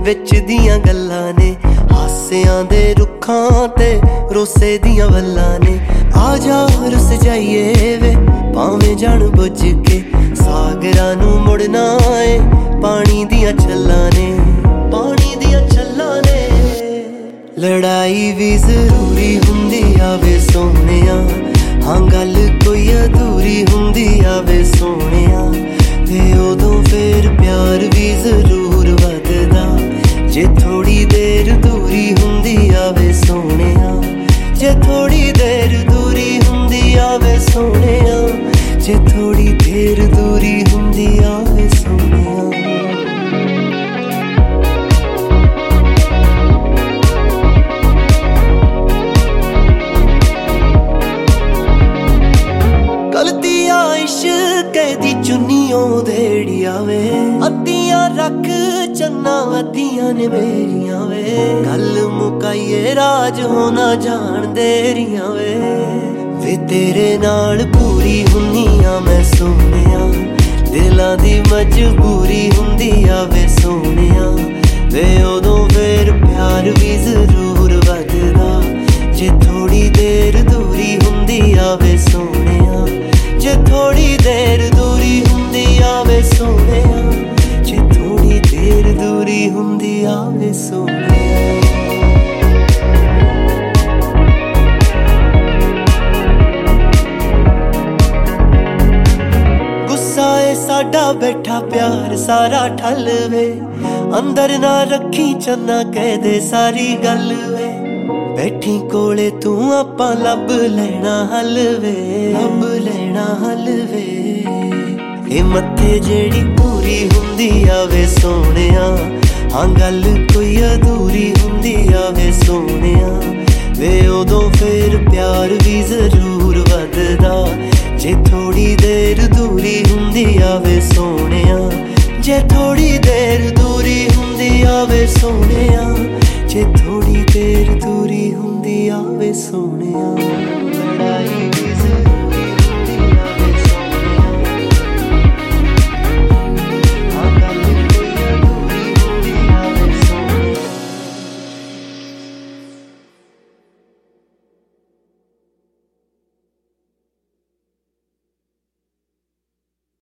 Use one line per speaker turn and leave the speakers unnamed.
विच दियां गल्लां ने, हासियां दे रुखां ते रोसे दियां वल्लां ने। आ जा रुस जाइए वे भावें जान बुझ के, सागरां नूं मुड़ना ए पानी दियां छल्लां ने, पानी दियां छल्लां ने। लड़ाई भी जरूरी हुंदी आवे सोहणिया, हाँ गल कोई अधूरी हुंदी आवे सोहणिया, ते उदों फिर प्यार भी जरूर वधदा, जे थोड़ी देर दूरी हुंदी आवे सोहणिया, जे थोड़ी देर दूरी हुंदी आवे सोहणिया, जे थोड़ी देर दूरी हुंदी आवे सोहणिया। चुनियों देड़िया वे अद्धियां रख चन्ना अद्धियां ने मेरिया वे, गल मुकाइए राज होना जान देरिया वे तेरे नाल पूरी हुन्नियां मैं सोहणिया, दिलां दी मजबूरी हुंदी आवे सोहणिया, वे उदों फिर प्यार भी जरूर वधदा, जे थोड़ी देर दूरी हुंदी आवे सोहणिया, जे थोड़ी देर दूरी हुंदी आवे सोहणिया, जे थोड़ी देर दूरी हुंदी आवे सोहणिया। गुस्सा ए साडा बैठा प्यार सारा ठल वे, अंदर ना रखी चन्ना कह दे सारी गल वे, बैठी कोले तू आपां लब लेना हल वे, लब लेना हल वे। ए मत्थे जेड़ी पूरी हुंदी आवे सोहणिया, हाँ गल कोई अधूरी हुंदी आवे सोहणिया, वे उदों फिर प्यार भी जरूर वधदा, जे थोड़ी देर दूरी हुंदी आवे